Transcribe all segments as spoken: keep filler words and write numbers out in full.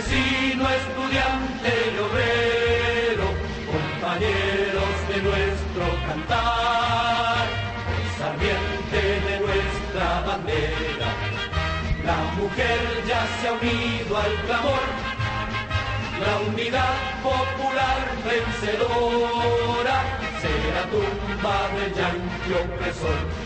campesino, estudiante y obrero, compañeros de nuestro cantar, sarmiente de nuestra bandera. La mujer ya se ha unido al clamor, la unidad popular vencedora será tumba del yanqui opresor.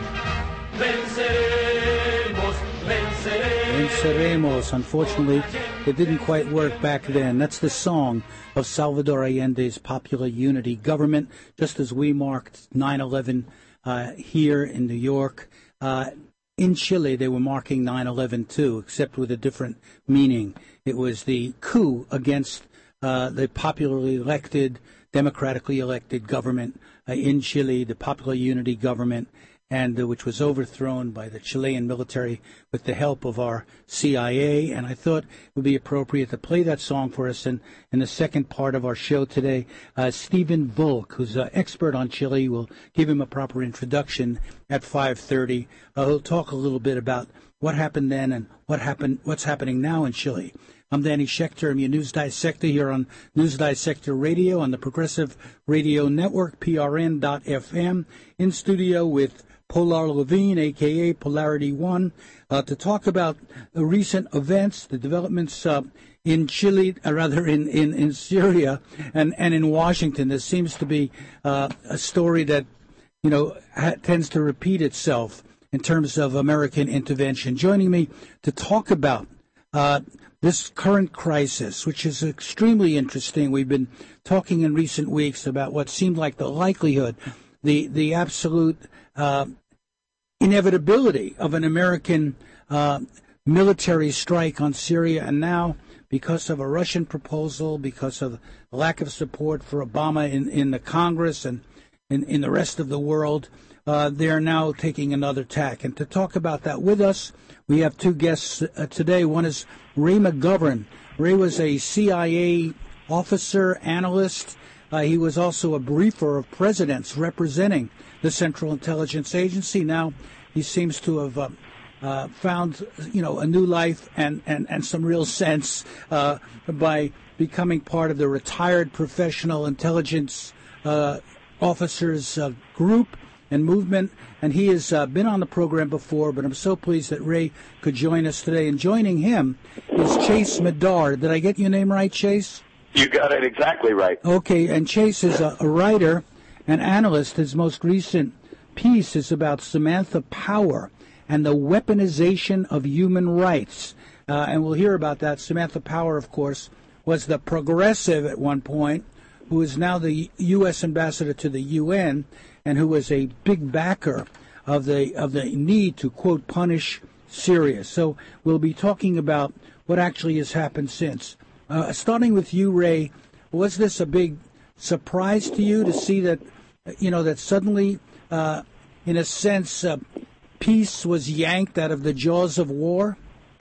Venceremos, venceremos. Venceremos. Unfortunately, it didn't quite work back then. That's the song of Salvador Allende's Popular Unity Government, just as we marked nine eleven uh, here in New York. Uh, in Chile, they were marking nine eleven too, except with a different meaning. It was the coup against uh, the popularly elected, democratically elected government uh, in Chile, the Popular Unity Government, and uh, which was overthrown by the Chilean military with the help of our C I A. And I thought it would be appropriate to play that song for us in, in the second part of our show today. Uh, Stephen Volk, who's an expert on Chile, will give him a proper introduction at five thirty. Uh, he'll talk a little bit about what happened then and what happened, what's happening now in Chile. I'm Danny Schechter. I'm your News Dissector here on News Dissector Radio on the Progressive Radio Network, P R N dot F M, in studio with Polar Levine, a k a. Polarity One, uh, to talk about the recent events, the developments uh, in Chile, or rather in, in, in Syria and, and in Washington. There seems to be uh, a story that, you know, ha- tends to repeat itself in terms of American intervention. Joining me to talk about uh, this current crisis, which is extremely interesting. We've been talking in recent weeks about what seemed like the likelihood, the, the absolute Uh, inevitability of an American uh, military strike on Syria, and now, because of a Russian proposal, because of lack of support for Obama in, in the Congress and in, in the rest of the world, uh, they're now taking another tack. And to talk about that with us, we have two guests uh, today. One is Ray McGovern. Ray was a C I A officer, analyst. Uh, he was also a briefer of presidents representing the Central Intelligence Agency. Now he seems to have uh, uh, found, you know, a new life and, and, and some real sense uh, by becoming part of the retired professional intelligence uh, officers uh, group and movement. And he has uh, been on the program before, but I'm so pleased that Ray could join us today. And joining him is Chase Madar. Did I get your name right, Chase? You got it exactly right. Okay, and Chase is a, a writer, an analyst. His most recent piece is about Samantha Power and the weaponization of human rights. Uh, and we'll hear about that. Samantha Power, of course, was the progressive at one point, who is now the U S ambassador to the U N, and who was a big backer of the of the need to, quote, punish Syria. So we'll be talking about what actually has happened since. Uh, starting with you, Ray, was this a big surprise to you to see that, you know, that suddenly, uh, in a sense, uh, peace was yanked out of the jaws of war?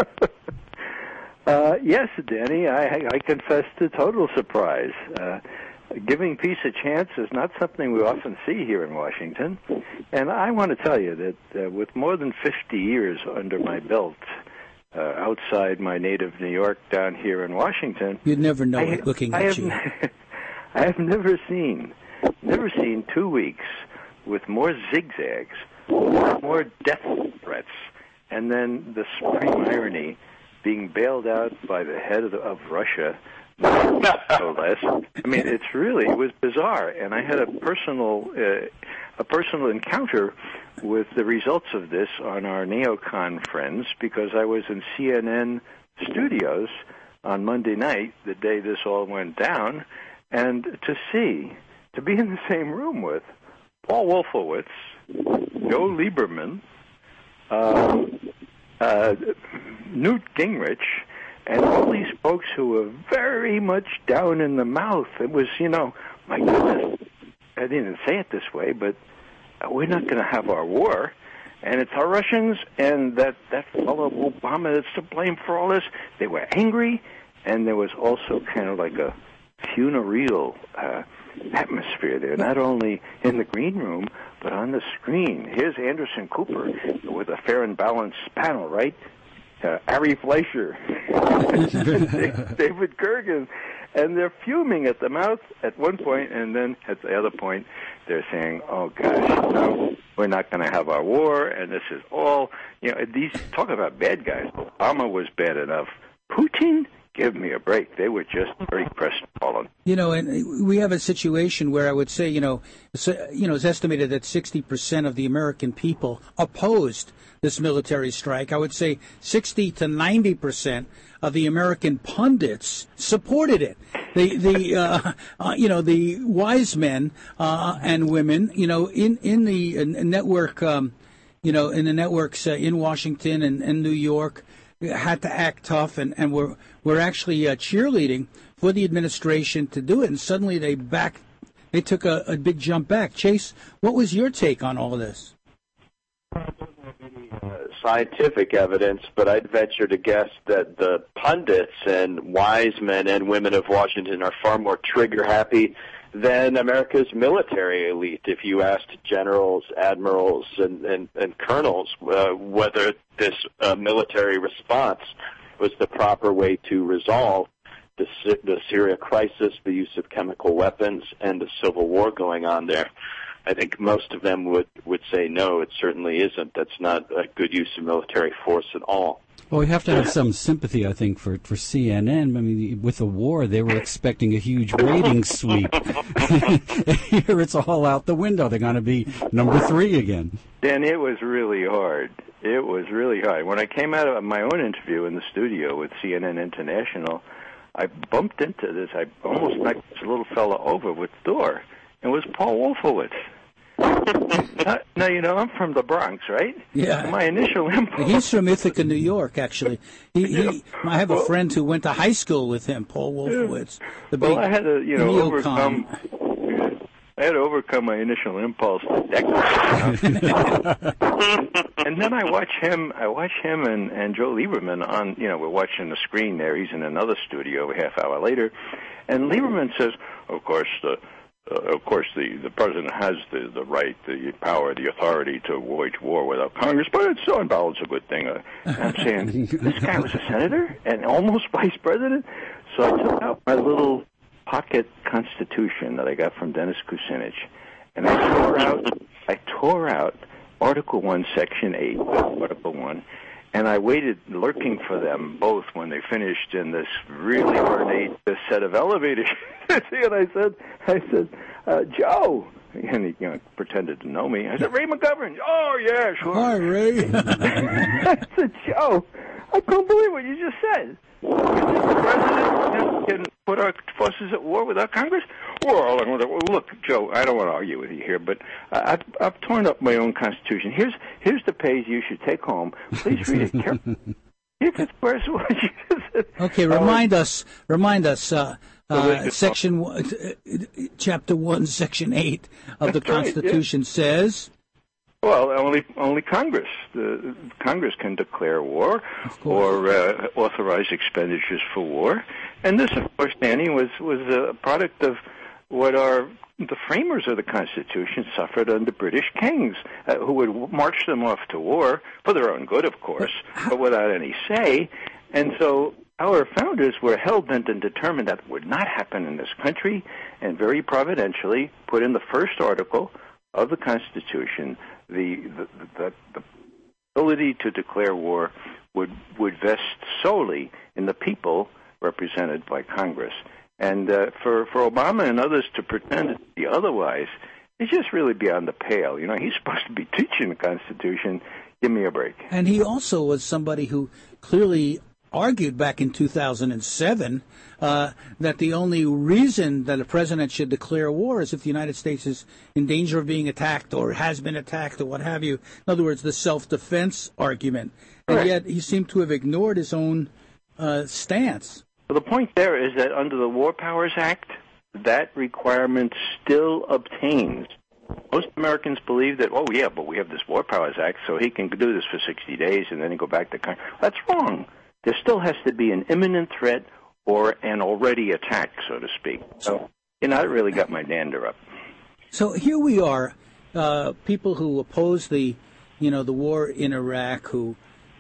uh, yes, Danny, I, I confess to total surprise. Uh, giving peace a chance is not something we often see here in Washington. And I want to tell you that uh, with more than fifty years under my belt, Uh, outside my native New York, down here in Washington, you'd never know I, it looking I at have, you. I have never seen, never seen two weeks with more zigzags, more death threats, and then the supreme irony being bailed out by the head of, the, of Russia, no less. I mean, it's really, it was bizarre, and I had a personal, uh, a personal encounter with the results of this on our neocon friends, because I was in C N N studios on Monday night, the day this all went down, and to see, to be in the same room with Paul Wolfowitz, Joe Lieberman, uh, uh, Newt Gingrich, and all these folks who were very much down in the mouth. It was, you know, my goodness, I didn't say it this way, but we're not going to have our war, and it's our Russians, and that, that fellow Obama that's to blame for all this. They were angry, and there was also kind of like a funereal uh, atmosphere there, not only in the green room, but on the screen. Here's Anderson Cooper with a fair and balanced panel, right? uh, Ari Fleischer, David Kurgan, and they're fuming at the mouth at one point, and then at the other point, they're saying, "Oh gosh, no, we're not going to have our war, and this is all." You know, these talk about bad guys. Obama was bad enough. Putin, give me a break. They were just very crestfallen. You know, and we have a situation where I would say, you know, so, you know, it's estimated that sixty percent of the American people opposed this military strike. I would say sixty to ninety percent of the American pundits supported it. The the uh, uh, you know the wise men uh, and women, you know, in in the uh, network, um, you know, in the networks uh, in Washington and, and New York, had to act tough, and, and were were actually uh, cheerleading for the administration to do it. And suddenly they back, they took a, a big jump back. Chase, what was your take on all of this? Scientific evidence, but I'd venture to guess that the pundits and wise men and women of Washington are far more trigger-happy than America's military elite. If you asked generals, admirals, and, and, and colonels uh, whether this uh, military response was the proper way to resolve the, the Syria crisis, the use of chemical weapons, and the civil war going on there, I think most of them would, would say no, it certainly isn't. That's not a good use of military force at all. Well, we have to have some sympathy, I think, for, for C N N. I mean, with the war, they were expecting a huge ratings sweep. Here it's all out the window. They're going to be number three again. Dan, it was really hard. It was really hard. When I came out of my own interview in the studio with C N N International, I bumped into this. I almost knocked this little fella over with the door. It was Paul Wolfowitz. uh, now, you know, I'm from the Bronx, right? Yeah. My initial impulse... He's from Ithaca, New York, actually. He, he, I have a well, friend who went to high school with him, Paul Wolfowitz. The well, big I had to, you know, neocon. overcome... I had to overcome my initial impulse to decorate. And then I watch him, I watch him and, and Joe Lieberman on, you know, we're watching the screen there. He's in another studio a half hour later. And Lieberman says, of course, the... Uh, of course, the, the president has the, the right, the power, the authority to wage war without Congress, but it's on balance a good thing. Uh, I'm saying, this guy was a senator and almost vice president? So I took out my little pocket constitution that I got from Dennis Kucinich, and I tore out, I tore out Article one, Section eight, Article one, and I waited lurking for them both when they finished in this really ornate set of elevators. And I said, I said, uh, Joe, and he you know, pretended to know me. I said, Ray McGovern. Oh, yeah, sure. Hi, Ray. I said, Joe, I couldn't believe what you just said. The president can put our forces at war without Congress? Well, look, Joe, I don't want to argue with you here, but I've, I've torn up my own Constitution. Here's here's the page you should take home. Please read it carefully. You can express what you just said. Okay, remind uh, us, remind us, uh, uh, section one, chapter one, section eight of the Constitution right, yeah. says... Well, only only Congress. The, Congress can declare war or uh, authorize expenditures for war. And this, of course, Danny, was, was a product of what our the framers of the Constitution suffered under British kings, uh, who would march them off to war for their own good, of course, but without any say. And so our founders were hell-bent and determined that would not happen in this country, and very providentially put in the first article of the Constitution the the, the, the ability to declare war would would vest solely in the people represented by Congress. And uh, for, for Obama and others to pretend to be otherwise, it's just really beyond the pale. You know, he's supposed to be teaching the Constitution. Give me a break. And he also was somebody who clearly argued back in two thousand seven uh, that the only reason that a president should declare war is if the United States is in danger of being attacked or has been attacked or what have you. In other words, the self-defense argument. And right. yet he seemed to have ignored his own uh, stance. Well, the point there is that under the War Powers Act, that requirement still obtains. Most Americans believe that, oh, yeah, but we have this War Powers Act, so he can do this for sixty days and then he go back to Congress. That's wrong. There still has to be an imminent threat or an already attack, so to speak. So, you know, I really got my dander up. So here we are, uh, people who oppose the, you know, the war in Iraq, who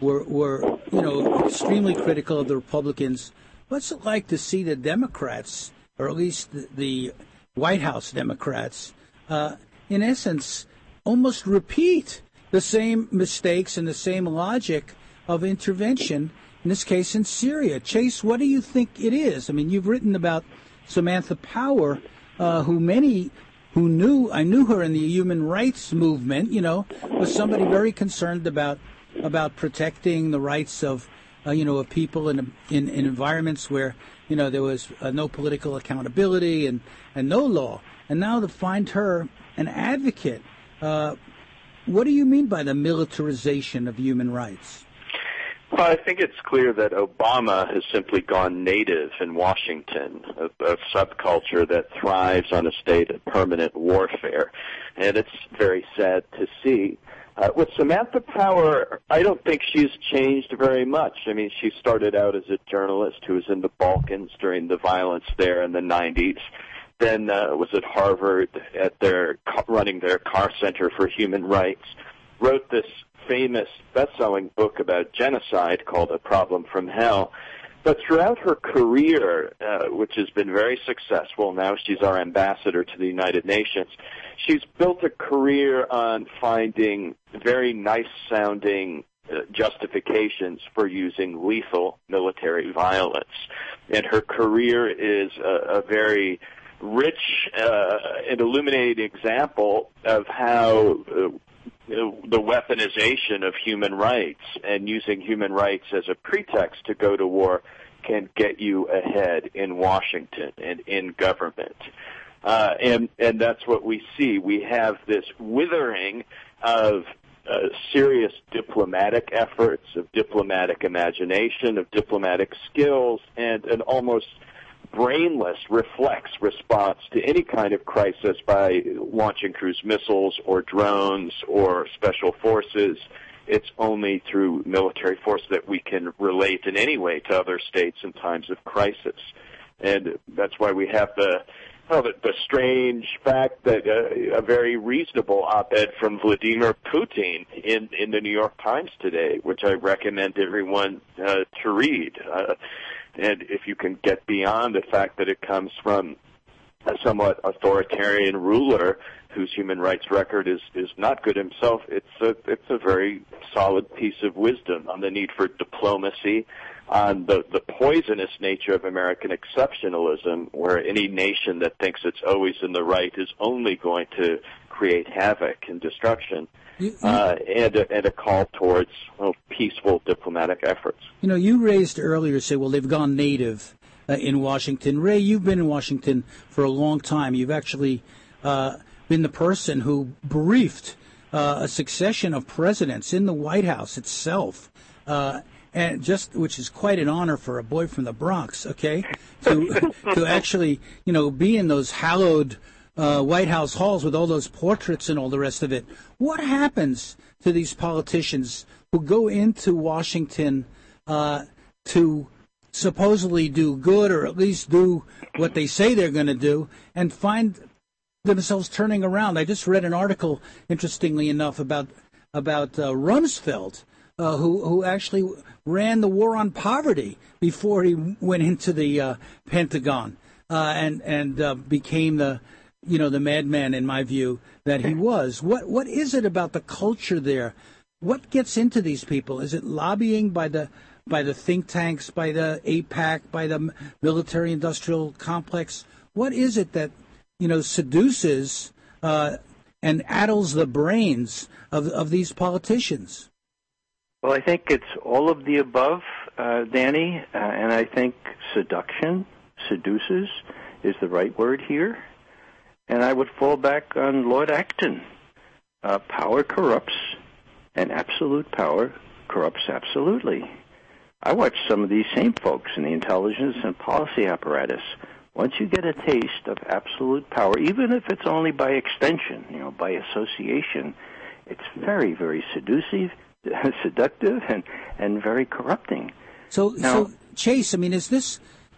were, were, you know, extremely critical of the Republicans. What's it like to see the Democrats, or at least the, the White House Democrats, uh, in essence, almost repeat the same mistakes and the same logic of intervention, in this case in Syria? Chase, what do you think it is? I mean, you've written about Samantha Power, uh, who many who knew, I knew her in the human rights movement, you know, was somebody very concerned about about protecting the rights of, uh, you know, of people in, in in environments where, you know, there was uh, no political accountability and, and no law. And now to find her an advocate, uh, what do you mean by the militarization of human rights? Well, I think it's clear that Obama has simply gone native in Washington, a, a subculture that thrives on a state of permanent warfare, and it's very sad to see. Uh, with Samantha Power, I don't think she's changed very much. I mean, she started out as a journalist who was in the Balkans during the violence there in the nineties, then uh, was at Harvard at their running their Carr Center for Human Rights, wrote this famous best-selling book about genocide called A Problem from Hell. But throughout her career, uh, which has been very successful, now she's our ambassador to the United Nations, she's built a career on finding very nice-sounding uh, justifications for using lethal military violence. And her career is a, a very rich uh, and illuminating example of how uh, the weaponization of human rights and using human rights as a pretext to go to war can get you ahead in Washington and in government. Uh, and, and that's what we see. We have this withering of uh, serious diplomatic efforts, of diplomatic imagination, of diplomatic skills, and an almost brainless reflex response to any kind of crisis by launching cruise missiles or drones or special forces. It's only through military force that we can relate in any way to other states in times of crisis. And that's why we have the, well, the, the strange fact that uh, a very reasonable op-ed from Vladimir Putin in, in the New York Times today, which I recommend everyone uh, to read. Uh, And if you can get beyond the fact that it comes from a somewhat authoritarian ruler whose human rights record is, is not good himself, it's a, it's a very solid piece of wisdom on the need for diplomacy, on the, the poisonous nature of American exceptionalism, where any nation that thinks it's always in the right is only going to create havoc and destruction. You, you, uh, and, a, and a call towards well, peaceful diplomatic efforts. You know, you raised earlier, say, well, they've gone native uh, in Washington. Ray, you've been in Washington for a long time. You've actually uh, been the person who briefed uh, a succession of presidents in the White House itself, uh, and just which is quite an honor for a boy from the Bronx. Okay, to to actually, you know, be in those hallowed Uh, White House halls with all those portraits and all the rest of it. What happens to these politicians who go into Washington uh, to supposedly do good, or at least do what they say they're going to do, and find themselves turning around? I just read an article, interestingly enough, about about uh, Rumsfeld, uh, who who actually ran the war on poverty before he went into the uh, Pentagon uh, and and uh, became the you know, the madman, in my view, that he was. What What is it about the culture there? What gets into these people? Is it lobbying by the by the think tanks, by the AIPAC, by the military-industrial complex? What is it that, you know, seduces uh, and addles the brains of of these politicians? Well, I think it's all of the above, uh, Danny, uh, and I think seduction, seduces, is the right word here. And I would fall back on Lord Acton. Uh, power corrupts, and absolute power corrupts absolutely. I watch some of these same folks in the intelligence and policy apparatus. Once you get a taste of absolute power, even if it's only by extension, you know, by association, it's very, very seductive, seductive, and, and very corrupting. So, now, so, Chase, I mean, is this...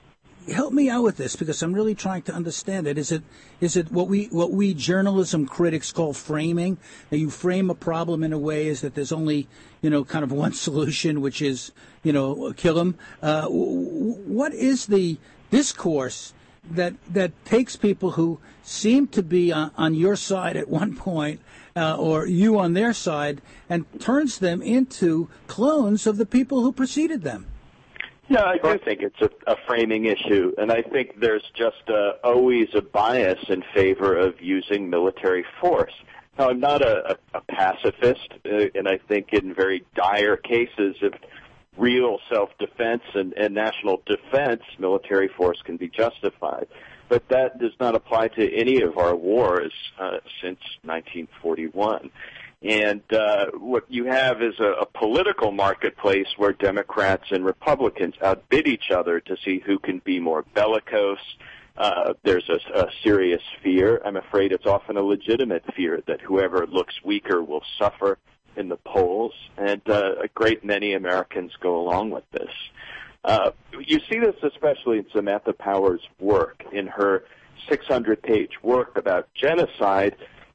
help me out with this, because I'm really trying to understand it. Is it is it what we what we journalism critics call framing? That you frame a problem in a way is that there's only, you know, kind of one solution, which is, you know, kill them. Uh, what is the discourse that that takes people who seem to be on, on your side at one point, uh, or you on their side, and turns them into clones of the people who preceded them? Yeah, I do think it's a, a framing issue, and I think there's just a, always a bias in favor of using military force. Now, I'm not a, a, a pacifist, uh, and I think in very dire cases of real self-defense and, and national defense, military force can be justified. But that does not apply to any of our wars uh, since nineteen forty-one. And uh, what you have is a, a political marketplace where Democrats and Republicans outbid each other to see who can be more bellicose. Uh, there's a, a serious fear. I'm afraid it's often a legitimate fear that whoever looks weaker will suffer in the polls, and uh, a great many Americans go along with this. Uh, you see this especially in Samantha Power's work, in her six hundred page work about genocide.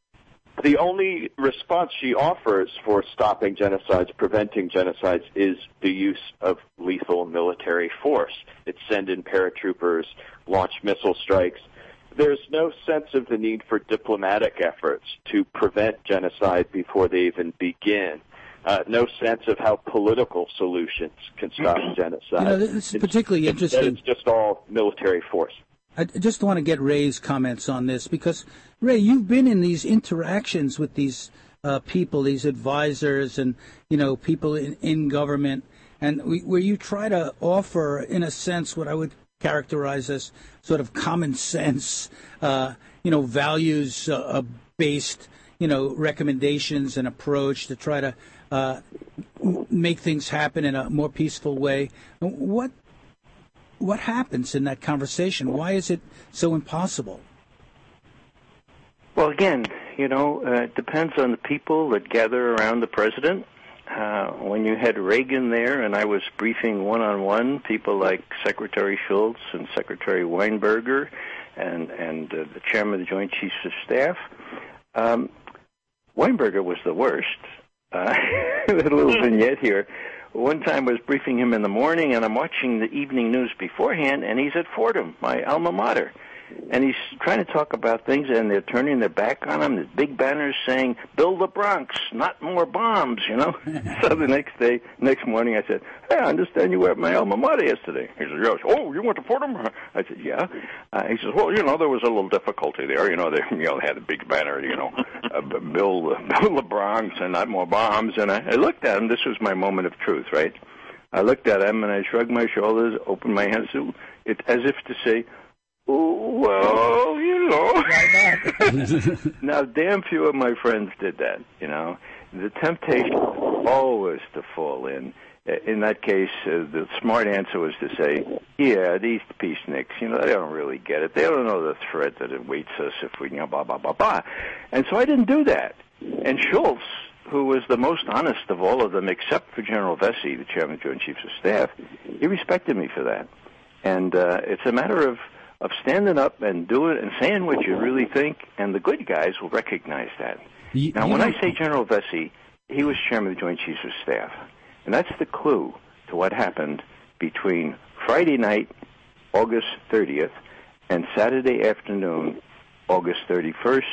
The only response she offers for stopping genocides, preventing genocides, is the use of lethal military force. It's send in paratroopers, launch missile strikes. There's no sense of the need for diplomatic efforts to prevent genocide before they even begin. Uh, no sense of how political solutions can stop genocide. You know, this is particularly it's, interesting. It's just all military force. I just want to get Ray's comments on this, because, Ray, you've been in these interactions with these uh, people, these advisors and, you know, people in, in government, and we, where you try to offer, in a sense, what I would characterize as sort of common sense, uh, you know, values-based, you know, recommendations and approach to try to uh, make things happen in a more peaceful way. What What happens in that conversation? Why is it so impossible? Well, again, you know, uh, it depends on the people that gather around the president. Uh, when you had Reagan there and I was briefing one-on-one, people like Secretary Shultz and Secretary Weinberger and, and uh, the chairman of the Joint Chiefs of Staff, um, Weinberger was the worst. Uh, a little vignette here. One time I was briefing him in the morning, and I'm watching the evening news beforehand, and he's at Fordham, my alma mater. And he's trying to talk about things, and they're turning their back on him. There's big banners saying, "Build the Bronx, not more bombs," you know. So the next day, next morning, I said, "Hey, I understand you were at my alma mater yesterday." He said, "Yes." "Oh, you went to Fordham?" I said, "Yeah." Uh, he says, "Well, you know, there was a little difficulty there. You know, they, you know, they had a big banner, you know, uh, build, uh, build the Bronx and not more bombs." And I, I looked at him. This was my moment of truth, right? I looked at him, and I shrugged my shoulders, opened my hands, it, as if to say, "Oh, well, you know." Now, damn few of my friends did that, you know. The temptation was always to fall in. In that case, uh, the smart answer was to say, yeah, these peaceniks, you know, they don't really get it. They don't know the threat that awaits us if we, you know, blah, blah, blah, blah. And so I didn't do that. And Shultz, who was the most honest of all of them, except for General Vesey, the chairman of the Joint Chiefs of Staff, he respected me for that. And uh, it's a matter of of standing up and doing and saying what you really think, and the good guys will recognize that. You, now, you when know, I say General Vesey, he was chairman of the Joint Chiefs of Staff, and that's the clue to what happened between Friday night, August thirtieth, and Saturday afternoon, August thirty-first,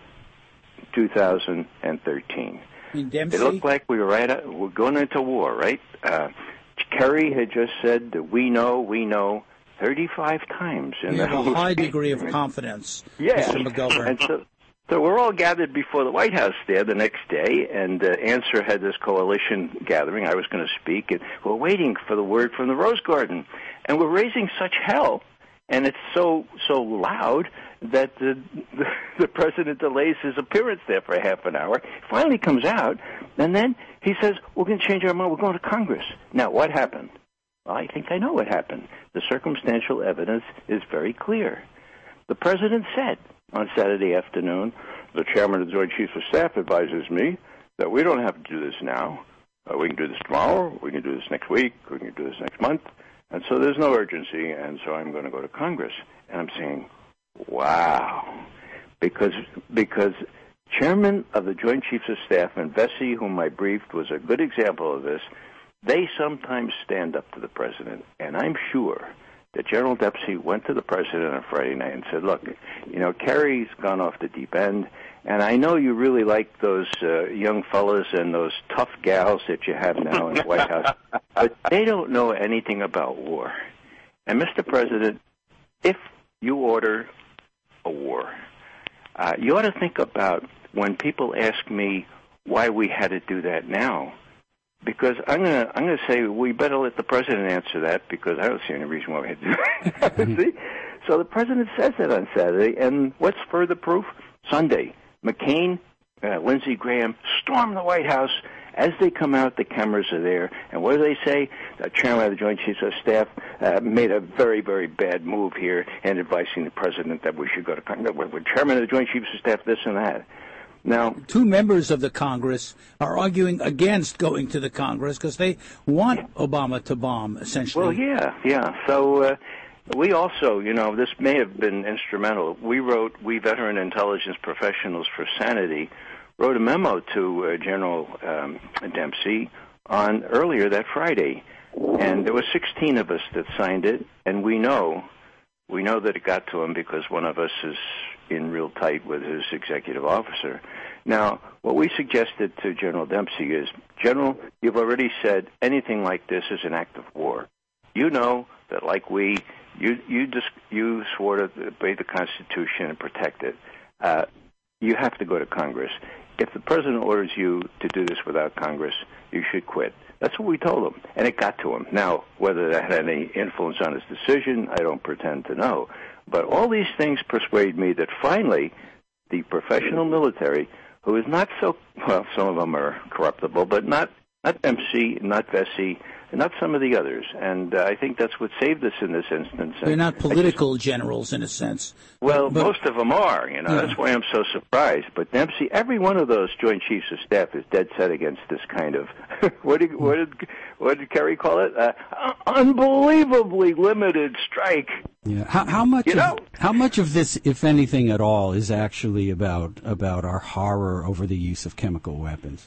two thousand thirteen. It looked like we were right. At, we're going into war, right? Uh, Kerry had just said that we know, we know. thirty-five times. In you have a high degree of confidence, yeah. Mister McGovern. And so, so we're all gathered before the White House there the next day, and uh, Answer had this coalition gathering. I was going to speak, and we're waiting for the word from the Rose Garden. And we're raising such hell, and it's so so loud that the, the, the president delays his appearance there for a half an hour. Finally comes out, and then he says, we're going to change our mind. We're going to Congress. Now, what happened? Well, I think I know what happened. The circumstantial evidence is very clear. The president said on Saturday afternoon, the chairman of the Joint Chiefs of Staff advises me that we don't have to do this now. Uh, we can do this tomorrow. We can do this next week. We can do this next month. And so there's no urgency, and so I'm going to go to Congress. And I'm saying, wow, because because Chairman of the Joint Chiefs of Staff and Vesey, whom I briefed, was a good example of this. They sometimes stand up to the president, and I'm sure that General Dempsey went to the president on Friday night and said, look, you know, Kerry's gone off the deep end, and I know you really like those uh, young fellas and those tough gals that you have now in the White House, but they don't know anything about war. And Mister President, if you order a war, uh, you ought to think about when people ask me why we had to do that now. Because I'm gonna, I'm gonna say we better let the president answer that, because I don't see any reason why we had to do that. See? So the president says that on Saturday, and what's further proof? Sunday, McCain, uh, Lindsey Graham storm the White House. As they come out, the cameras are there, and what do they say? The chairman of the Joint Chiefs of Staff uh, made a very, very bad move here in advising the president that we should go to Congress. We're chairman of the Joint Chiefs of Staff, this and that. Now, two members of the Congress are arguing against going to the Congress because they want Obama to bomb, essentially. Well, yeah, yeah. So uh, we also, you know, this may have been instrumental. We wrote, we veteran intelligence professionals for sanity, wrote a memo to uh, General um, Dempsey on earlier that Friday, and there were sixteen of us that signed it, and we know, we know that it got to him because one of us is in real tight with his executive officer. Now, what we suggested to General Dempsey is, General, you've already said anything like this is an act of war. You know that, like we, you you just you swore to obey the Constitution and protect it. Uh, you have to go to Congress. If the president orders you to do this without Congress, you should quit. That's what we told him, and it got to him. Now, whether that had any influence on his decision, I don't pretend to know. But all these things persuade me that finally the professional military, who is not so, well, some of them are corruptible, but not, not Dempsey, not Vesey, and not some of the others. And uh, I think that's what saved us in this instance. They're not political just, generals, in a sense. Well, but, most of them are, you know. Yeah. That's why I'm so surprised. But Dempsey, every one of those Joint Chiefs of Staff is dead set against this kind of, what did what did, what did Kerry call it? Uh, unbelievably limited strike. Yeah. How, how much? You know? of, how much of this, if anything at all, is actually about about our horror over the use of chemical weapons?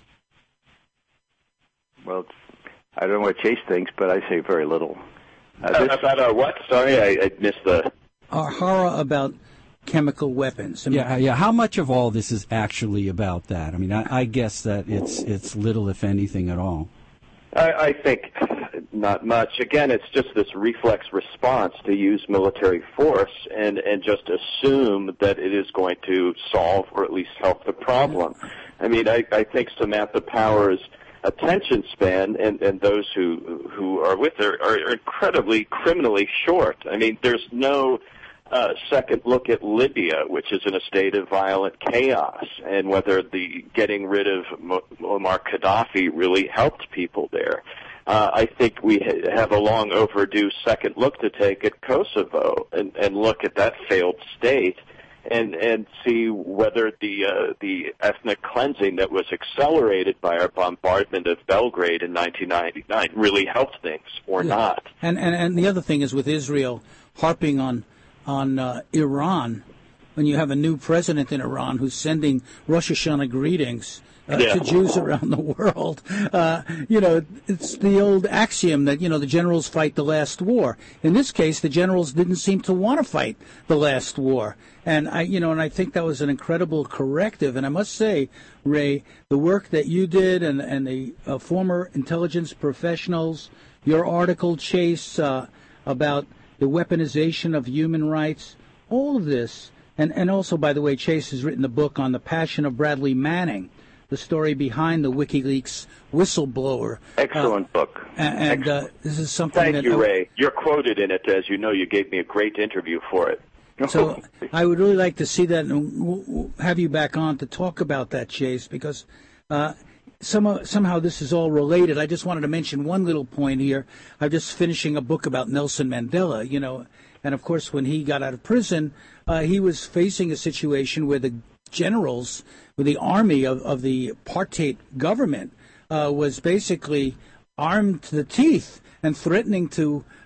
Well, I don't know what Chase thinks, but I say very little. Uh, this, about our what? Sorry, I, I missed the... Our horror about chemical weapons. I mean, yeah, yeah. How much of all this is actually about that? I mean, I, I guess that it's it's little, if anything, at all. I, I think not much. Again, it's just this reflex response to use military force and, and just assume that it is going to solve or at least help the problem. I mean, I, I think Samantha Power's attention span and, and those who who are with her are incredibly criminally short. I mean, there's no uh, second look at Libya, which is in a state of violent chaos, and whether the getting rid of Muammar Gaddafi really helped people there. Uh, I think we ha- have a long overdue second look to take at Kosovo and, and look at that failed state. And and see whether the uh, the ethnic cleansing that was accelerated by our bombardment of Belgrade in nineteen ninety-nine really helped things or yeah. not. And, and and the other thing is with Israel harping on on uh, Iran, when you have a new president in Iran who's sending Rosh Hashanah greetings uh, yeah. to Jews around the world, uh, you know, it's the old axiom that, you know, the generals fight the last war. In this case, the generals didn't seem to want to fight the last war. And I, you know, and I think that was an incredible corrective. And I must say, Ray, the work that you did and and the uh, former intelligence professionals, your article, Chase, uh, about the weaponization of human rights, all of this, and and also, by the way, Chase has written a book on the passion of Bradley Manning, the story behind the WikiLeaks whistleblower. Excellent uh, book. And, and uh, this is something Thank that you, I, Ray. You're quoted in it. As you know, you gave me a great interview for it. So I would really like to see that and have you back on to talk about that, Chase, because uh, some, somehow this is all related. I just wanted to mention one little point here. I'm just finishing a book about Nelson Mandela, you know, and of course when he got out of prison, uh, he was facing a situation where the generals, with the army of, of the apartheid government, uh, was basically armed to the teeth and threatening to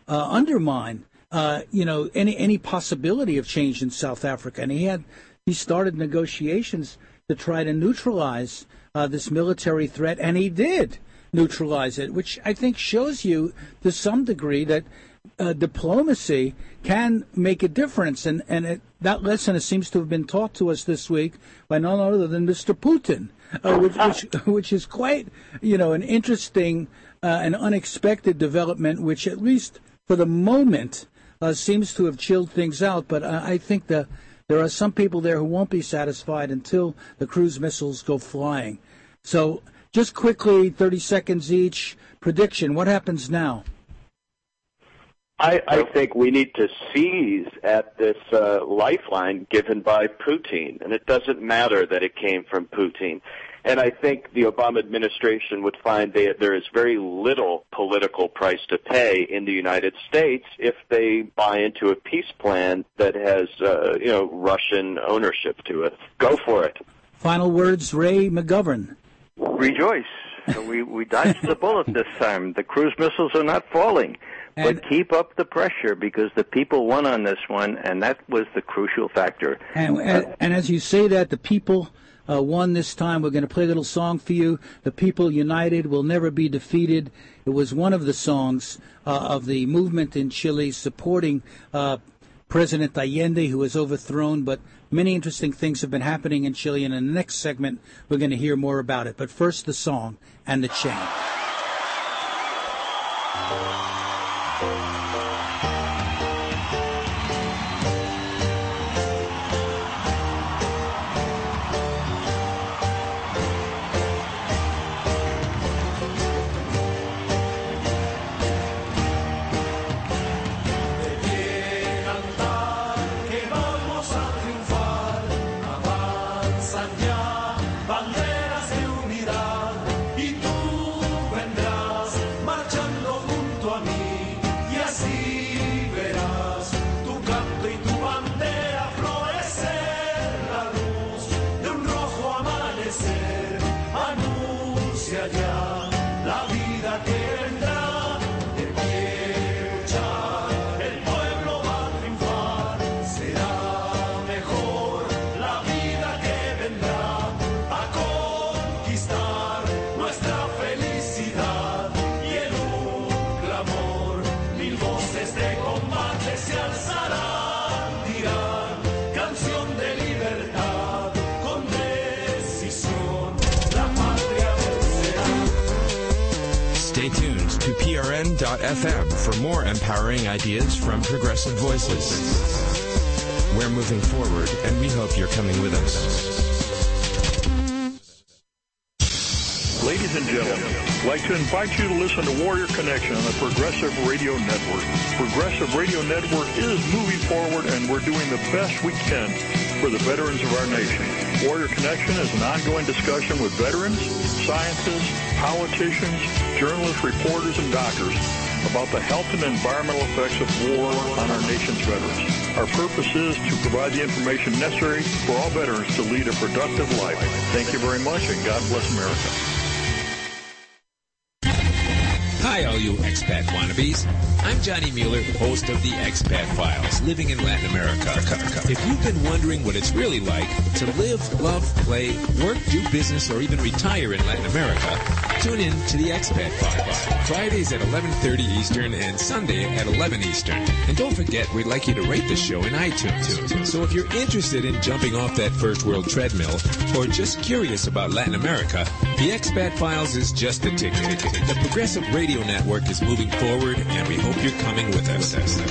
uh, undermine, uh, you know, any any possibility of change in South Africa. And he had he started negotiations to try to neutralize uh, this military threat, and he did neutralize it, which I think shows you to some degree that uh, diplomacy can make a difference. And, and it, that lesson seems to have been taught to us this week by none other than Mister Putin, uh, which, which, which is quite, you know, an interesting uh, and unexpected development, which at least for the moment uh, seems to have chilled things out. But uh, I think the there are some people there who won't be satisfied until the cruise missiles go flying. So just quickly, thirty seconds each, prediction, what happens now? I, I think we need to seize at this uh, lifeline given by Putin, and it doesn't matter that it came from Putin. And I think the Obama administration would find they, there is very little political price to pay in the United States if they buy into a peace plan that has, uh, you know, Russian ownership to it. Go for it. Final words, Ray McGovern. Rejoice. we, we dodged the bullet this time. The cruise missiles are not falling. And, but keep up the pressure because the people won on this one, and that was the crucial factor. And, and, and as you say that, the people uh, won this time. We're going to play a little song for you. The people united will never be defeated. It was one of the songs uh, of the movement in Chile supporting uh, President Allende, who was overthrown. But many interesting things have been happening in Chile, and in the next segment, we're going to hear more about it. But first, the song and the chain. Banderas de unidad y tú vendrás marchando junto a mí y así verás tu canto y tu bandera florecer. La luz de un rojo amanecer anuncia ya la vida que vendrá. De pie luchar, el pueblo va a triunfar, será mejor la vida que vendrá. Nuestra felicidad y en un clamor mil voces de combate se alzarán, dirán canción de libertad con decisión la patria vencerá. Stay tuned to P R N dot F M for more empowering ideas from Progressive Voices. We're moving forward and we hope you're coming with us. Ladies and gentlemen, I'd like to invite you to listen to Warrior Connection on the Progressive Radio Network. Progressive Radio Network is moving forward, and we're doing the best we can for the veterans of our nation. Warrior Connection is an ongoing discussion with veterans, scientists, politicians, journalists, reporters, and doctors about the health and environmental effects of war on our nation's veterans. Our purpose is to provide the information necessary for all veterans to lead a productive life. Thank you very much, and God bless America. Hi, all you expat wannabes. I'm Johnny Mueller, host of the Expat Files, living in Latin America. If you've been wondering what it's really like to live, love, play, work, do business, or even retire in Latin America, tune in to the Expat Files, Fridays at eleven thirty Eastern and Sunday at eleven Eastern. And don't forget, we'd like you to rate the show in iTunes. So if you're interested in jumping off that first world treadmill or just curious about Latin America, the Expat Files is just the ticket. The Progressive Radio Network is moving forward, and we hope you're coming with us.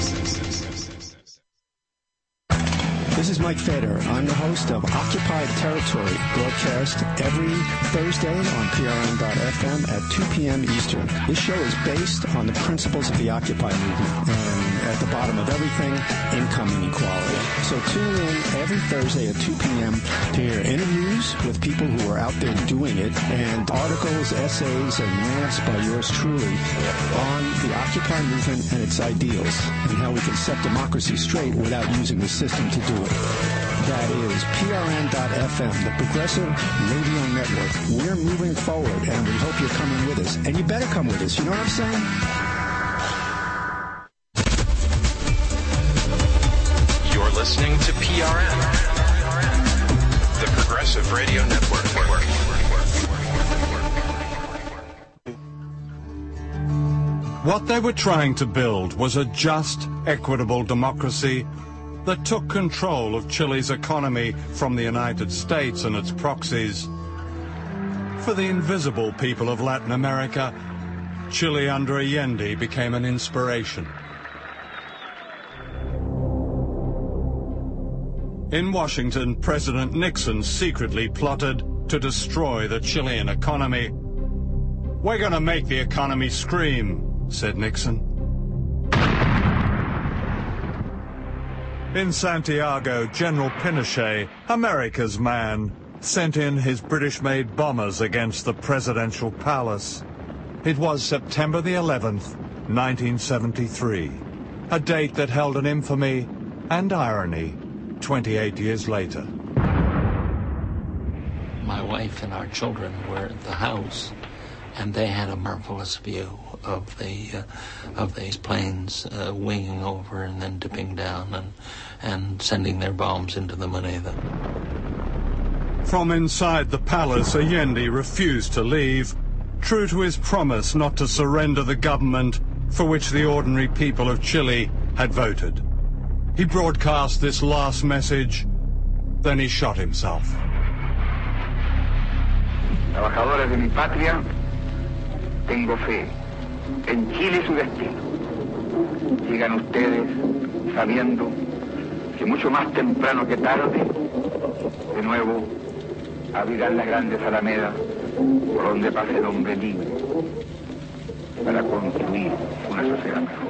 This is Mike Feder. I'm the host of Occupied Territory, broadcast every Thursday on P R N dot F M at two p.m. Eastern. This show is based on the principles of the Occupy movement, and at the bottom of everything, income inequality. So tune in every Thursday at two p.m. to hear interviews with people who are out there doing it, and articles, essays, and rants by yours truly on the Occupy movement and its ideals, and how we can set democracy straight without using the system to do it. That is P R N dot F M, the Progressive Radio Network. We're moving forward, and we hope you're coming with us. And you better come with us. You know what I'm saying? P R N, the Progressive Radio Network. What they were trying to build was a just, equitable democracy that took control of Chile's economy from the United States and its proxies. For the invisible people of Latin America, Chile under Allende became an inspiration. In Washington, President Nixon secretly plotted to destroy the Chilean economy. "We're going to make the economy scream," said Nixon. In Santiago, General Pinochet, America's man, sent in his British-made bombers against the presidential palace. It was September the eleventh, nineteen seventy-three, a date that held an infamy and irony twenty-eight years later. My wife and our children were at the house, and they had a marvelous view of the uh, of these planes uh, winging over and then dipping down and and sending their bombs into the Moneda. From inside the palace, Allende refused to leave, true to his promise not to surrender the government for which the ordinary people of Chile had voted. He broadcast this last message, then he shot himself. Trabajadores de mi patria, tengo fe. En Chile su destino. Sigan ustedes sabiendo que mucho más temprano que tarde, de nuevo, abrirán las grandes alamedas por donde pase el hombre libre para construir una sociedad mejor.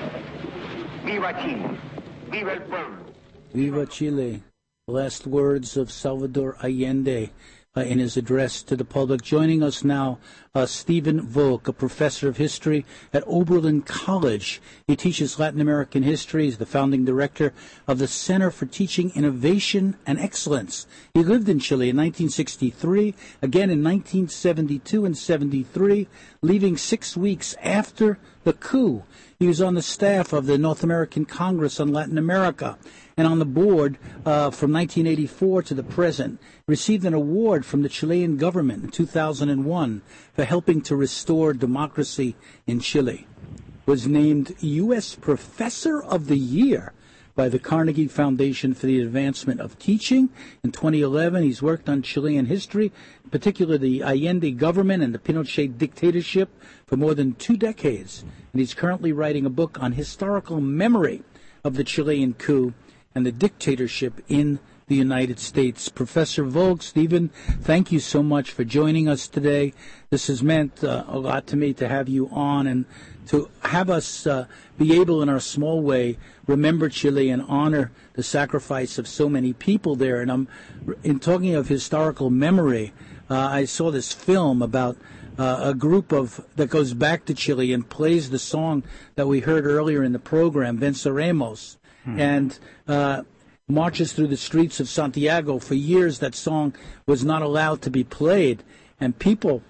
¡Viva Chile! ¡Viva el pueblo! Viva Chile. The last words of Salvador Allende Uh, in his address to the public. Joining us now, uh, Stephen Volk, a professor of history at Oberlin College. He teaches Latin American history. He's the founding director of the Center for Teaching Innovation and Excellence. He lived in Chile in nineteen sixty-three, again in nineteen seventy-two and seventy-three, leaving six weeks after the coup. He was on the staff of the North American Congress on Latin America and on the board uh, from nineteen eighty-four to the present. Received an award from the Chilean government in two thousand one for helping to restore democracy in Chile. Was named U S Professor of the Year by the Carnegie Foundation for the Advancement of Teaching. In twenty eleven, he's worked on Chilean history, in particular the Allende government and the Pinochet dictatorship, for more than two decades. And he's currently writing a book on historical memory of the Chilean coup and the dictatorship in the United States. Professor Volk, Stephen, thank you so much for joining us today. This has meant uh, a lot to me to have you on and to have us uh, be able in our small way remember Chile and honor the sacrifice of so many people there. And I'm in talking of historical memory, uh, I saw this film about uh, a group of that goes back to Chile and plays the song that we heard earlier in the program, Venceremos, hmm. and uh, marches through the streets of Santiago. For years, that song was not allowed to be played, and people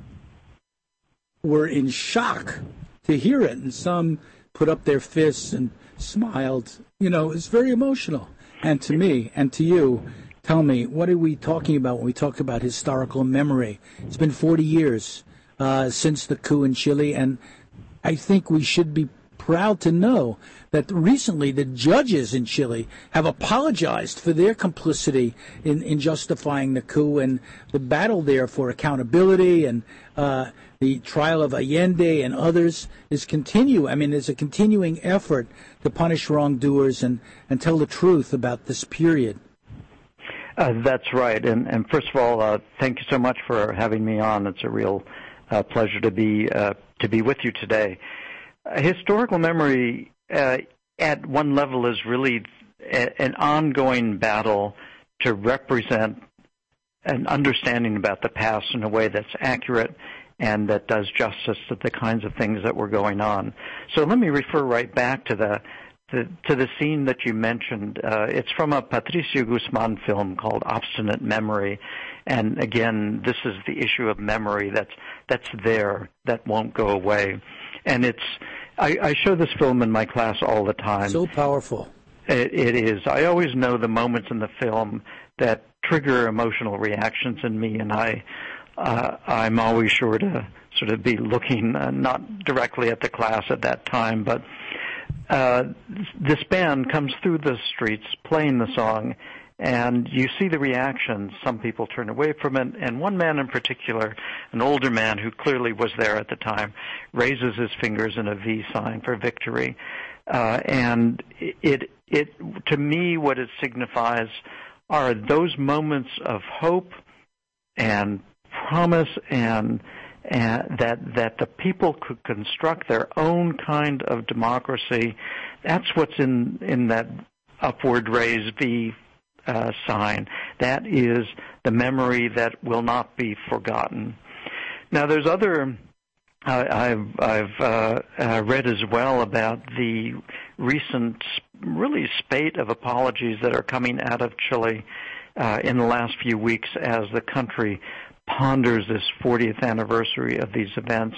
were in shock to hear it, and some put up their fists and smiled. You know, it's very emotional. And to me, and to you, tell me, what are we talking about when we talk about historical memory? It's been forty years uh, since the coup in Chile, and I think we should be proud to know that recently the judges in Chile have apologized for their complicity in, in justifying the coup, and the battle there for accountability and uh, the trial of Allende and others is continue. I mean, there's a continuing effort to punish wrongdoers and, and tell the truth about this period. Uh, that's right. And, and first of all, uh, thank you so much for having me on. It's a real uh, pleasure to be uh, to be with you today. Uh, historical memory uh, at one level is really a, an ongoing battle to represent an understanding about the past in a way that's accurate and that does justice to the kinds of things that were going on. So let me refer right back to the, the to the scene that you mentioned. Uh, it's from a Patricio Guzman film called Obstinate Memory. And again, this is the issue of memory that's that's there, that won't go away. And it's I, I show this film in my class all the time. So powerful. it, it is. I always know the moments in the film that trigger emotional reactions in me, and I, uh, I'm always sure to sort of be looking uh, not directly at the class at that time, but uh, this band comes through the streets playing the song, and you see the reactions. Some people turn away from it, and one man in particular, an older man who clearly was there at the time, raises his fingers in a V sign for victory. Uh, and it, it, to me, what it signifies are those moments of hope and promise, and, and that that the people could construct their own kind of democracy. That's what's in in that upward raised V uh, sign. That is the memory that will not be forgotten. Now, there's other. Uh, I've, I've uh, uh, read as well about the recent, really, spate of apologies that are coming out of Chile uh, in the last few weeks as the country ponders this fortieth anniversary of these events.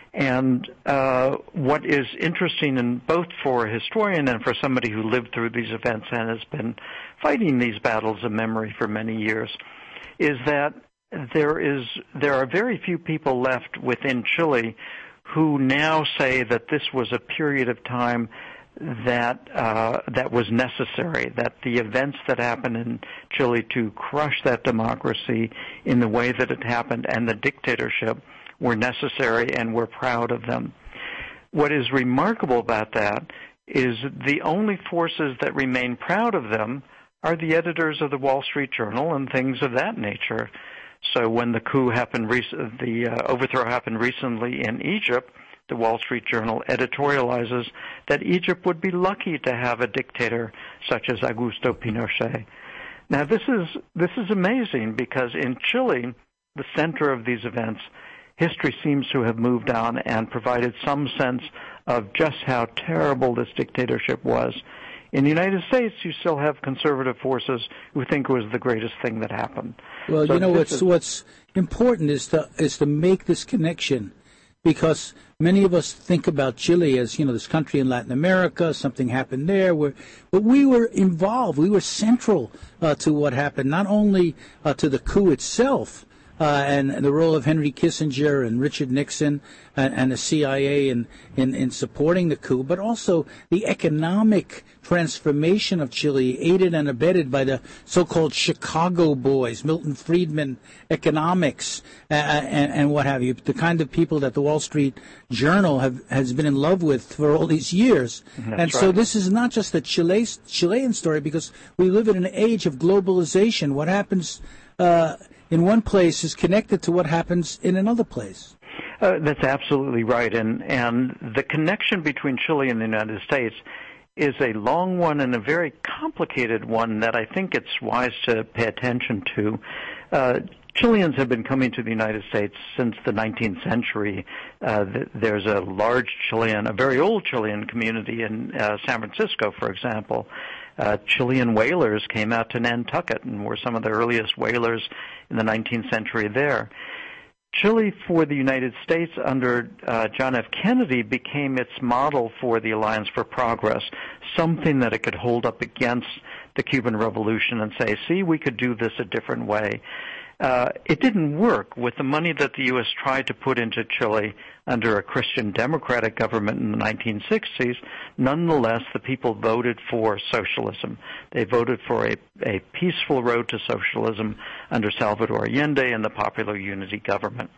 And uh, what is interesting, in both for a historian and for somebody who lived through these events and has been fighting these battles of memory for many years, is that There is there are very few people left within Chile who now say that this was a period of time that uh, that was necessary, that the events that happened in Chile to crush that democracy in the way that it happened and the dictatorship were necessary, and we're proud of them. What is remarkable about that is the only forces that remain proud of them are the editors of the Wall Street Journal and things of that nature. So when the coup happened, the uh, overthrow happened recently in Egypt, the Wall Street Journal editorializes that Egypt would be lucky to have a dictator such as Augusto Pinochet. Now, this is this is amazing, because in Chile, the center of these events, history seems to have moved on and provided some sense of just how terrible this dictatorship was. In the United States, you still have conservative forces who think it was the greatest thing that happened. Well, so you know, what's is, what's important is to is to make this connection, because many of us think about Chile as, you know, this country in Latin America, something happened there, where, but we were involved, we were central uh, to what happened, not only uh, to the coup itself, Uh, and, and the role of Henry Kissinger and Richard Nixon and, and the C I A in, in, in supporting the coup, but also the economic transformation of Chile, aided and abetted by the so-called Chicago boys, Milton Friedman economics, uh, and, and what have you, the kind of people that the Wall Street Journal have, has been in love with for all these years. That's and so right. this is not just a Chile, Chilean story, because we live in an age of globalization. What happens uh, in one place is connected to what happens in another place. Uh, that's absolutely right. And, and the connection between Chile and the United States is a long one and a very complicated one that I think it's wise to pay attention to. Uh, Chileans have been coming to the United States since the nineteenth century. Uh, th- there's a large Chilean, a very old Chilean community in uh, San Francisco, for example. Uh, Chilean whalers came out to Nantucket and were some of the earliest whalers in the nineteenth century there. Chile, for the United States under uh, John F. Kennedy, became its model for the Alliance for Progress, something that it could hold up against the Cuban Revolution and say, see, we could do this a different way. Uh, it didn't work. With the money that the U S tried to put into Chile under a Christian Democratic government in the nineteen sixties, nonetheless, the people voted for socialism. They voted for a, a peaceful road to socialism under Salvador Allende and the Popular Unity government.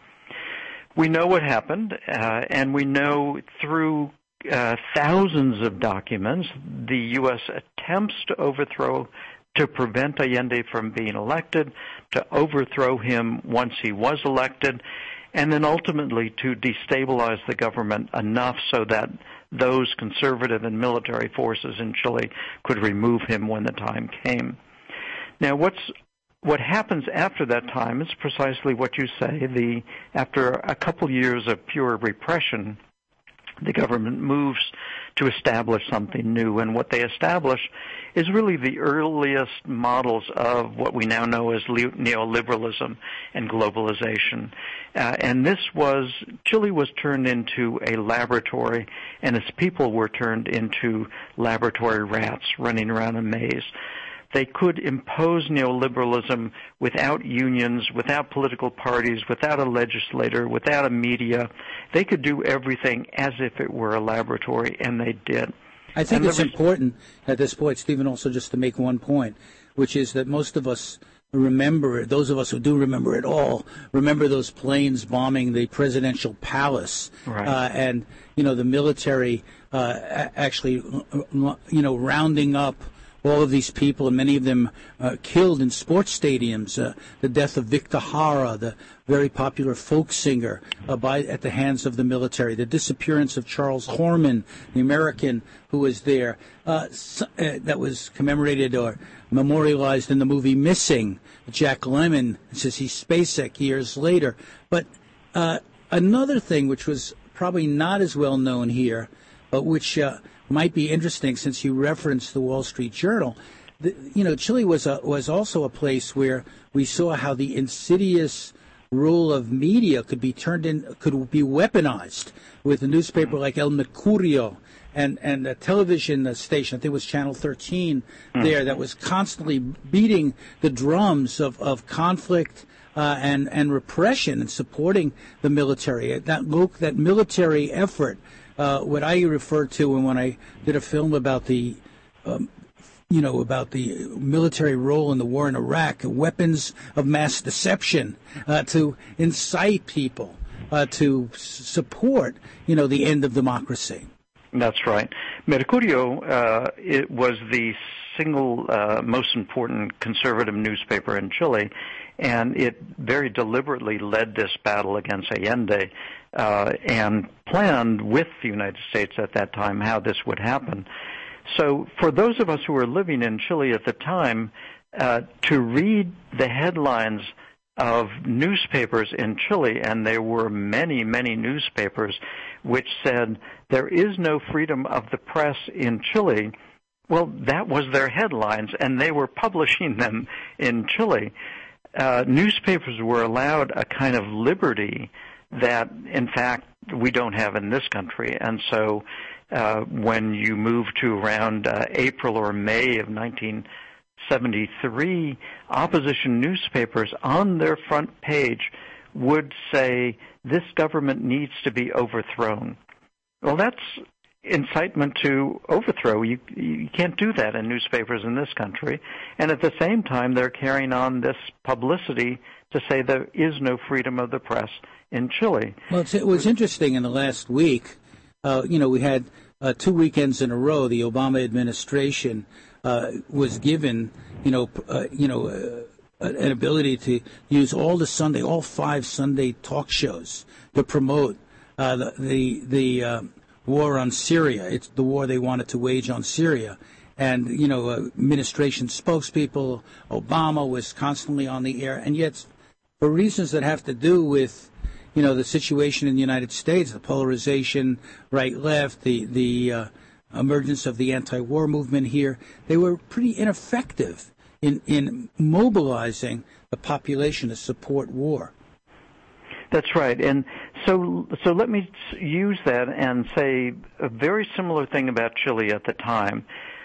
We know what happened, uh, and we know through uh, thousands of documents the U S attempts to overthrow to prevent Allende from being elected, to overthrow him once he was elected, and then ultimately to destabilize the government enough so that those conservative and military forces in Chile could remove him when the time came. Now, what's what happens after that time is precisely what you say. The after a couple years of pure repression, the government moves to establish something new. And what they established is really the earliest models of what we now know as neoliberalism and globalization. Uh, and this was, Chile was turned into a laboratory, and its people were turned into laboratory rats running around a maze. They could impose neoliberalism without unions, without political parties, without a legislator, without a media. They could do everything as if it were a laboratory, and they did. I think and it's important at this point, Stephen, also just to make one point, which is that most of us remember, those of us who do remember it all, remember those planes bombing the presidential palace. Right. Uh, and, you know, the military uh, actually, you know, rounding up all of these people, and many of them uh, killed in sports stadiums. Uh, the death of Victor Jara, the very popular folk singer, uh, by at the hands of the military. The disappearance of Charles Horman, the American who was there, uh, so, uh, that was commemorated or memorialized in the movie Missing. Jack Lemmon says he's Spacek years later. But uh, another thing which was probably not as well known here, but which uh, might be interesting since you referenced the Wall Street Journal. The, you know, Chile was a, was also a place where we saw how the insidious role of media could be turned in, could be weaponized with a newspaper like El Mercurio and, and a television station, I think it was Channel thirteen there, that was constantly beating the drums of, of conflict uh, and, and repression and supporting the military. That, that military effort, Uh, what I refer to when I did a film about the, um, you know, about the military role in the war in Iraq, weapons of mass deception uh, to incite people uh, to s- support, you know, the end of democracy. That's right. Mercurio, uh, it was the single uh, most important conservative newspaper in Chile, and it very deliberately led this battle against Allende uh, and planned with the United States at that time how this would happen. So for those of us who were living in Chile at the time, uh, to read the headlines of newspapers in Chile, and there were many, many newspapers which said there is no freedom of the press in Chile, well, that was their headlines, and they were publishing them in Chile. Uh, newspapers were allowed a kind of liberty that, in fact, we don't have in this country. And so uh, when you move to around uh, April or May of nineteen seventy-three, opposition newspapers on their front page would say, this government needs to be overthrown. Well, that's incitement to overthrow. You, you can't do that in newspapers in this country. And at the same time, they're carrying on this publicity to say there is no freedom of the press in Chile. Well, it's, it was interesting in the last week. Uh, you know, we had uh, two weekends in a row, the Obama administration uh, was given, you know, uh, you know, uh, an ability to use all the Sunday, all five Sunday talk shows to promote uh, the the, the uh, war on Syria. It's the war they wanted to wage on Syria. And, you know, uh, administration spokespeople, Obama was constantly on the air. And yet, for reasons that have to do with, you know, the situation in the United States, the polarization, right-left, the, the uh, emergence of the anti-war movement here, they were pretty ineffective in, in mobilizing the population to support war. That's right. And so so let me use that and say a very similar thing about Chile at the time.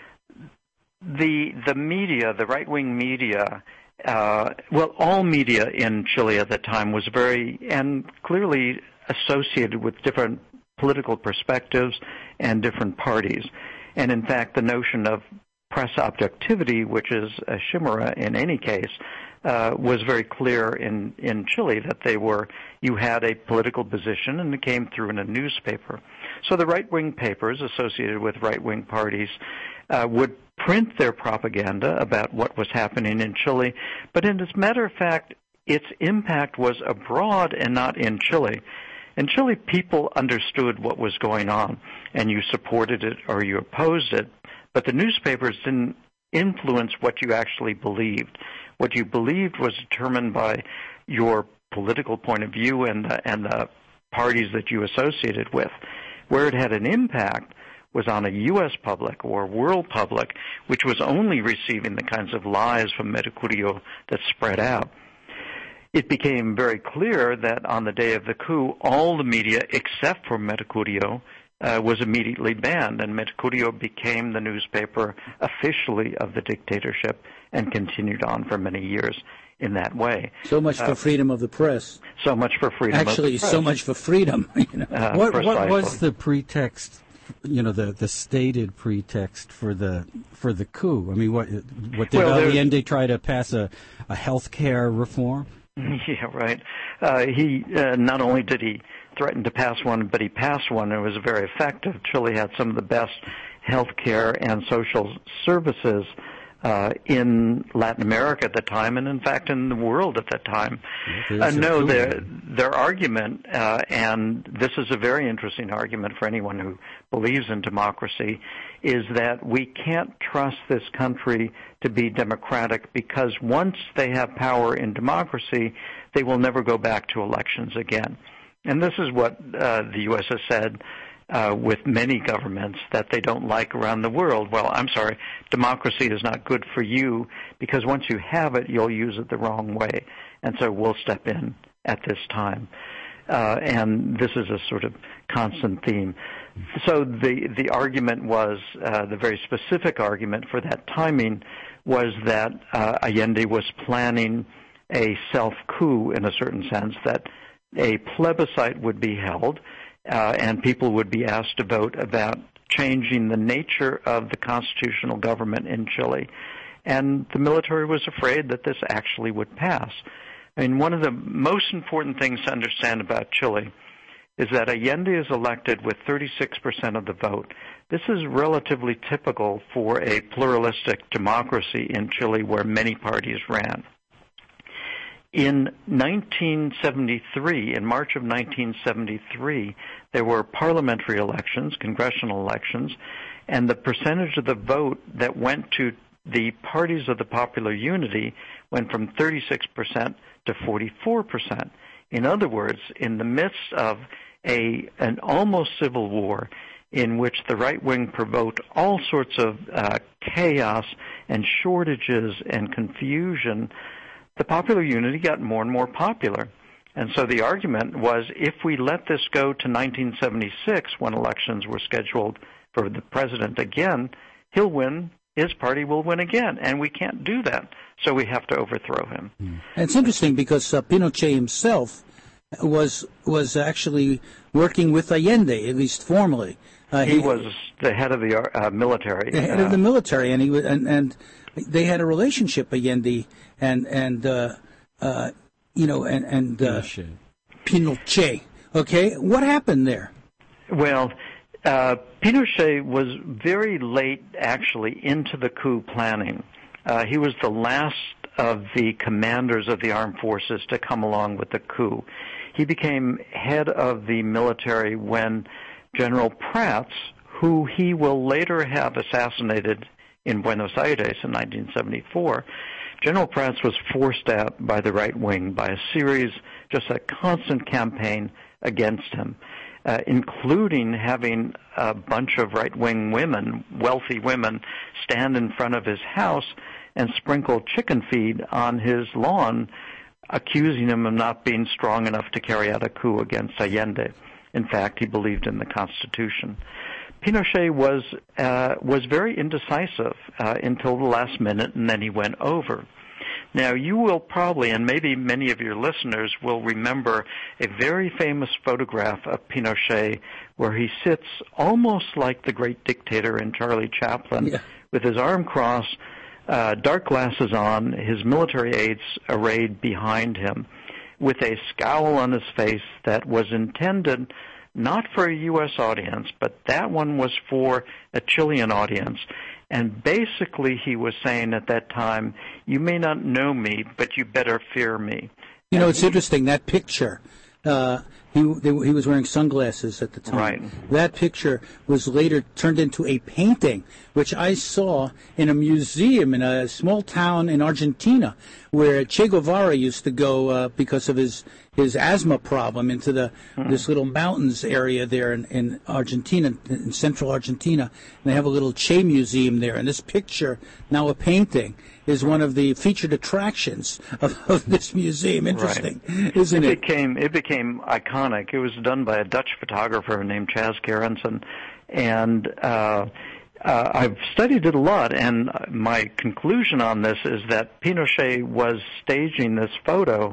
The the media, the right-wing media, uh, well, all media in Chile at the time was very and clearly associated with different political perspectives and different parties. And in fact, the notion of press objectivity, which is a chimera in any case, uh, was very clear in, in Chile that they were, you had a political position and it came through in a newspaper. So the right-wing papers associated with right-wing parties uh, would print their propaganda about what was happening in Chile, but in as a matter of fact, its impact was abroad and not in Chile. In Chile, people understood what was going on, and you supported it or you opposed it, but the newspapers didn't influence what you actually believed. What you believed was determined by your political point of view and the, and the parties that you associated with. Where it had an impact was on a U S public or world public, which was only receiving the kinds of lies from Mercurio that spread out. It became very clear that on the day of the coup, all the media except for Mercurio uh, was immediately banned, and Mercurio became the newspaper officially of the dictatorship and continued on for many years in that way. So much for uh, freedom of the press. So much for freedom Actually, of the press. so much for freedom. You know? uh, what, what was the pretext, you know, the, the stated pretext for the for the coup? I mean, what what did well, Allende try to pass a, a health care reform? Yeah, right. Uh, he uh, not only did he threaten to pass one, but he passed one. It was very effective. Chile had some of the best health care and social services uh, in Latin America at the time, and in fact in the world at that time. Uh, no, their their argument, uh, and this is a very interesting argument for anyone who believes in democracy, is that we can't trust this country to be democratic because once they have power in democracy, they will never go back to elections again. And this is what uh, the U S has said uh, with many governments that they don't like around the world. Well, I'm sorry, democracy is not good for you because once you have it, you'll use it the wrong way. And so we'll step in at this time. Uh, and this is a sort of constant theme. So the, the argument was, uh, the very specific argument for that timing was that uh, Allende was planning a self-coup in a certain sense, that a plebiscite would be held uh, and people would be asked to vote about changing the nature of the constitutional government in Chile. And the military was afraid that this actually would pass. I mean, one of the most important things to understand about Chile is that Allende is elected with thirty-six percent of the vote. This is relatively typical for a pluralistic democracy in Chile where many parties ran. In nineteen seventy-three, in March of nineteen seventy-three, there were parliamentary elections, congressional elections, and the percentage of the vote that went to the parties of the Popular Unity went from thirty-six percent to forty-four percent. In other words, in the midst of a an almost civil war in which the right wing provoked all sorts of uh, chaos and shortages and confusion, the Popular Unity got more and more popular. And so the argument was, if we let this go to nineteen seventy-six, when elections were scheduled for the president again, he'll win, his party will win again, and we can't do that. So we have to overthrow him. Mm. It's interesting because uh, Pinochet himself was was actually working with Allende, at least formally. Uh, he, he was the head of the uh, military. The head uh, of the military, and he was, and, and they had a relationship, Allende and and uh, uh, you know and and uh, Pinochet. Pinochet. Okay, what happened there? Well, uh, Pinochet was very late, actually, into the coup planning. Uh, he was the last of the commanders of the armed forces to come along with the coup. He became head of the military when General Prats, who he will later have assassinated in Buenos Aires in nineteen seventy-four, General Prats was forced out by the right wing by a series, just a constant campaign against him, uh, including having a bunch of right-wing women, wealthy women, stand in front of his house and sprinkle chicken feed on his lawn, accusing him of not being strong enough to carry out a coup against Allende. In fact, he believed in the Constitution. Pinochet was uh, was very indecisive uh, until the last minute, and then he went over. Now, you will probably, and maybe many of your listeners will remember a very famous photograph of Pinochet where he sits almost like the great dictator in Charlie Chaplin, yeah, with his arm crossed, uh, dark glasses on, his military aides arrayed behind him, with a scowl on his face that was intended not for a U S audience, but that one was for a Chilean audience. And basically he was saying at that time, you may not know me, but you better fear me. You know, it's interesting, that picture. Uh, He they, he was wearing sunglasses at the time. Right. That picture was later turned into a painting, which I saw in a museum in a small town in Argentina, where Che Guevara used to go uh, because of his his asthma problem into the mm-hmm. this little mountains area there in, in Argentina, in central Argentina. And they have a little Che museum there. And this picture, now a painting, is one of the featured attractions of, of this museum. Interesting, right. isn't it? It became it became iconic. It was done by a Dutch photographer named Chas Gerritsen, and uh, uh, I've studied it a lot. And my conclusion on this is that Pinochet was staging this photo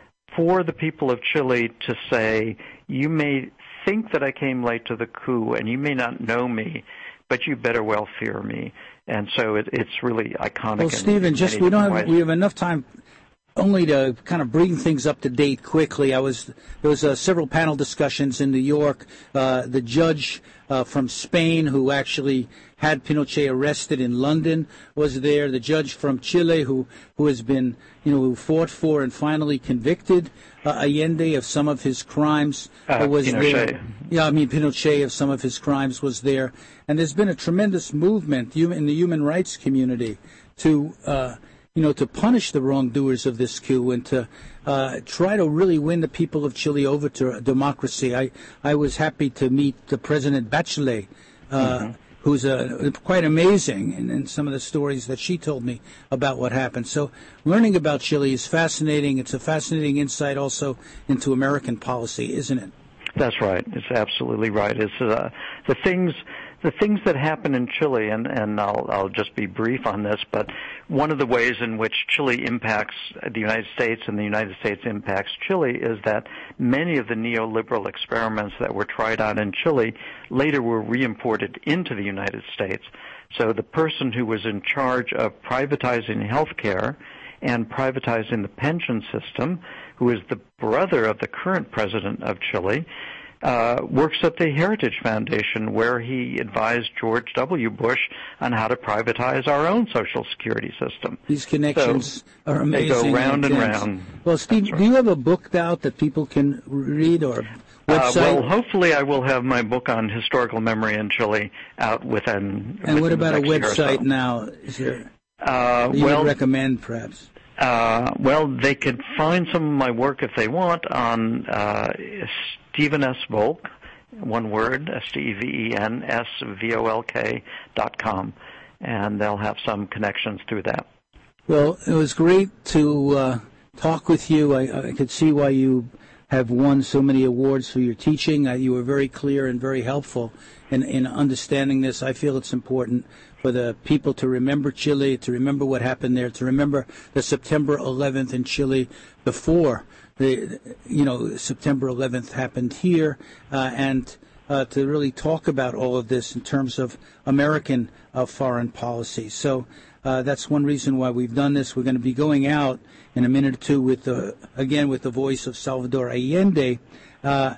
for the people of Chile to say, you may think that I came late to the coup, and you may not know me, but you better well fear me. And so it, it's really iconic. Well, Stephen, just we don't have, we have enough time only to kind of bring things up to date quickly. I was there was uh, several panel discussions in New York. Uh, the judge uh, from Spain who actually had Pinochet arrested in London was there. The judge from Chile who who has been you know who fought for and finally convicted uh, Allende of some of his crimes uh, was Pinochet. there. Yeah, I mean Pinochet of some of his crimes was there, and there's been a tremendous movement in the human rights community to. Uh, you know, to punish the wrongdoers of this coup and to uh, try to really win the people of Chile over to democracy. I, I was happy to meet the President Bachelet, uh, mm-hmm. who's uh, quite amazing in, in some of the stories that she told me about what happened. So learning about Chile is fascinating. It's a fascinating insight also into American policy, isn't it? That's right. It's absolutely right. It's uh, the things... The things that happen in Chile, and, and I'll, I'll just be brief on this, but one of the ways in which Chile impacts the United States and the United States impacts Chile is that many of the neoliberal experiments that were tried out in Chile later were reimported into the United States. So the person who was in charge of privatizing health care and privatizing the pension system, who is the brother of the current president of Chile, Uh, works at the Heritage Foundation, where he advised George W. Bush on how to privatize our own Social Security system. These connections so are amazing. They go round and, and round. Well, Steve, right. do you have a book out that people can read or website? Uh, well, hopefully I will have my book on historical memory in Chile out within. And within what about a website so. now? Is there? Uh, do you well, would recommend perhaps? Uh, well, they could find some of my work if they want on uh, Stephen S. Volk, one word, S T E V E N S V O L K dot com, and they'll have some connections through that. Well, it was great to uh, talk with you. I, I could see why you have won so many awards for your teaching. Uh, you were very clear and very helpful in, in understanding this. I feel it's important for the people to remember Chile, to remember what happened there, to remember the September eleventh in Chile before the, you know, September eleventh happened here, uh, and uh, to really talk about all of this in terms of American uh, foreign policy. So uh, that's one reason why we've done this. We're going to be going out in a minute or two with the, again, with the voice of Salvador Allende, uh,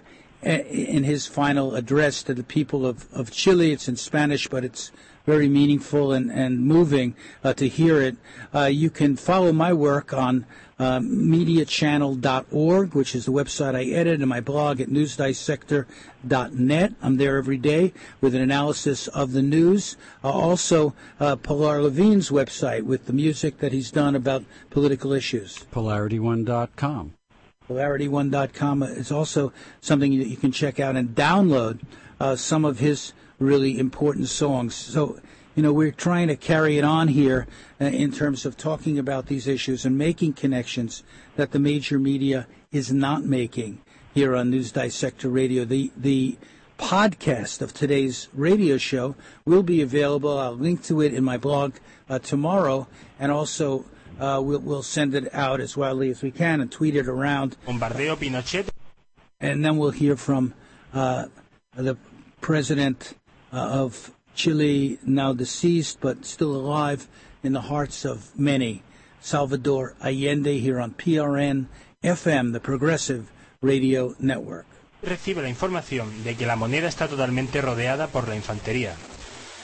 in his final address to the people of, of Chile. It's in Spanish, but it's very meaningful and, and moving uh, to hear it. Uh, you can follow my work on uh, media channel dot org, which is the website I edit, and my blog at news dissector dot net. I'm there every day with an analysis of the news. Uh, also, uh, Pilar Levine's website with the music that he's done about political issues. polarity one dot com. polarity one dot com is also something that you can check out and download uh, some of his really important songs. So, you know, we're trying to carry it on here uh, in terms of talking about these issues and making connections that the major media is not making here on News Dissector Radio. The the podcast of today's radio show will be available. I'll link to it in my blog uh, tomorrow, and also uh, we'll, we'll send it out as widely as we can and tweet it around. Bombardeo Pinochet. And then we'll hear from uh, the president Uh, of Chile, now deceased but still alive in the hearts of many, Salvador Allende, here on P R N F M, the Progressive Radio Network. Recibe la información de que la moneda está totalmente rodeada por la infantería.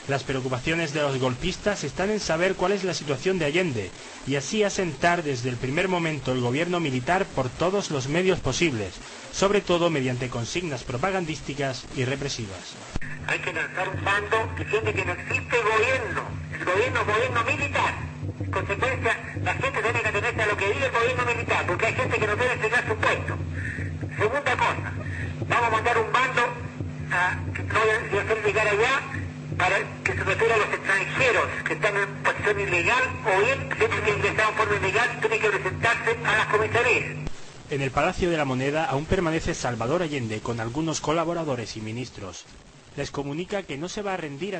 Las preocupaciones de los golpistas están en saber cuál es la situación de Allende y así asentar desde el primer momento el gobierno militar por todos los medios posibles, sobre todo mediante consignas propagandísticas y represivas. Hay que lanzar un bando diciendo que no existe gobierno, el gobierno es gobierno militar. En consecuencia, la gente tiene que atenerse a lo que dice el gobierno militar, porque hay gente que no puede entregar su puesto. Segunda cosa, vamos a mandar un bando a, que no voy a hacer llegar allá, para que se refiere a los extranjeros que están en posición ilegal o bien gente que ingresaron en forma ilegal tiene que presentarse a las comisarías. En el Palacio de la Moneda aún permanece Salvador Allende con algunos colaboradores y ministros. Les comunica que no se va a rendir a